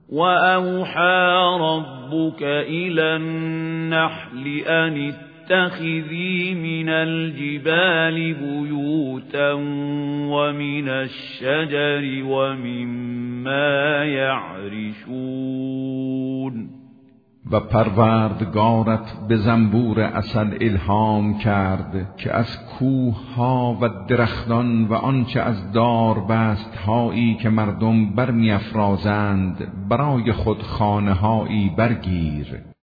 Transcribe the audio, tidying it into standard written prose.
وأوحى ربك إلى النحل أن اتخذي من الجبال بيوتا ومن الشجر ومما يعرشون و پروردگارت به زنبور عسل الهام کرد که از کوه ها و درختان و آنچه از داربست هایی که مردم برمی افرازند برای خود خانه هایی برگیر